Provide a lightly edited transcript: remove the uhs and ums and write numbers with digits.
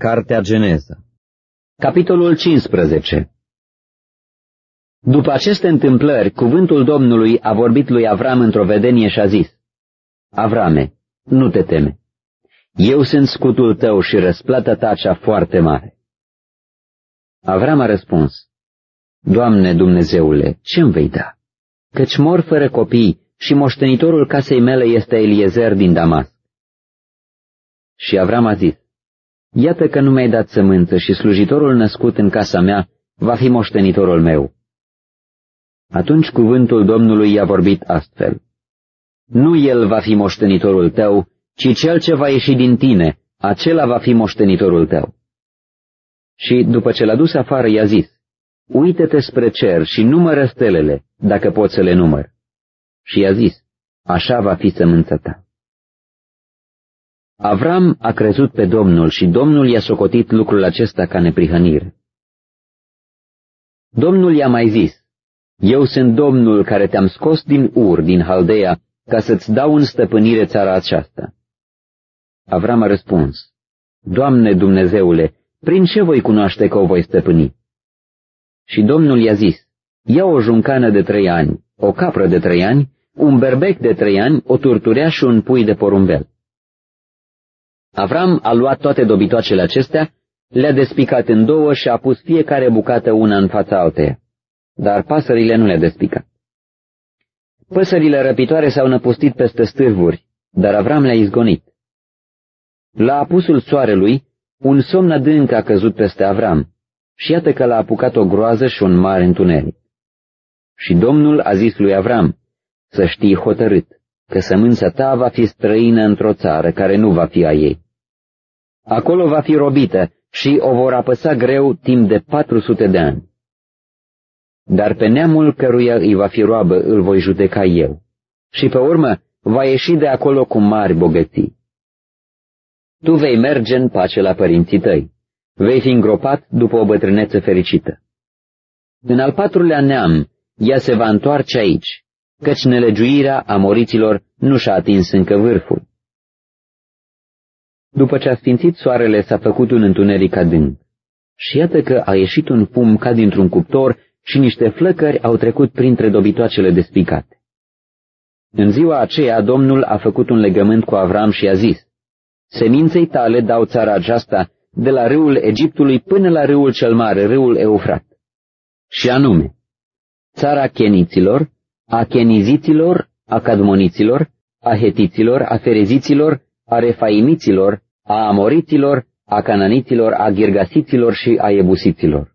Cartea Geneza. Capitolul 15. După aceste întâmplări, cuvântul Domnului a vorbit lui Avram într-o vedenie și a zis: Avrame, nu te teme. Eu sunt scutul tău și răsplata ta cea foarte mare. Avram a răspuns: Doamne Dumnezeule, ce-mi vei da? Căci mor fără copii și moștenitorul casei mele este Eliezer din Damasc. Și Avram a zis: Iată că nu mi-ai dat sămânță și slujitorul născut în casa mea va fi moștenitorul meu. Atunci cuvântul Domnului i-a vorbit astfel: Nu el va fi moștenitorul tău, ci cel ce va ieși din tine, acela va fi moștenitorul tău. Și după ce l-a dus afară i-a zis: Uită-te spre cer și numără stelele, dacă poți să le număr. Și i-a zis: Așa va fi sămânța ta. Avram a crezut pe Domnul și Domnul i-a socotit lucrul acesta ca neprihănire. Domnul i-a mai zis: Eu sunt Domnul care te-am scos din Ur, din Haldeea, ca să-ți dau în stăpânire țara aceasta. Avram a răspuns: Doamne Dumnezeule, prin ce voi cunoaște că o voi stăpâni? Și Domnul i-a zis: Ia o juncană de 3 ani, o capră de 3 ani, un berbec de 3 ani, o turturea și un pui de porumbel. Avram a luat toate dobitoacele acestea, le-a despicat în 2 și a pus fiecare bucată una în fața alteia, dar pasările nu le-a despicat. Păsările răpitoare s-au năpustit peste stârvuri, dar Avram le-a izgonit. La apusul soarelui, un somn adânc a căzut peste Avram și iată că l-a apucat o groază și un mare întuneric. Și Domnul a zis lui Avram: Să știi hotărât că sămânța ta va fi străină într-o țară care nu va fi a ei. Acolo va fi robită și o vor apăsa greu timp de 400 de ani. Dar pe neamul căruia îi va fi roabă îl voi judeca eu, și pe urmă va ieși de acolo cu mari bogății. Tu vei merge în pace la părinții tăi, vei fi îngropat după o bătrânețe fericită. În al 4-lea neam, ea se va întoarce aici, căci nelegiuirea amoriților nu și-a atins încă vârful. După ce a sfințit soarele, s-a făcut un întuneric adânc, și iată că a ieșit un fum ca dintr-un cuptor și niște flăcări au trecut printre dobitoacele despicate. În ziua aceea Domnul a făcut un legământ cu Avram și a zis: Seminței tale dau țara aceasta, de la râul Egiptului până la râul cel mare, râul Eufrat, și anume țara Cheniților, a Cheniziților, a Cadmoniților, a Hetiților, a Fereziților, a Refaimiților, a Amoriților, a Cananiților, a Girgasiților și a Iebusiților.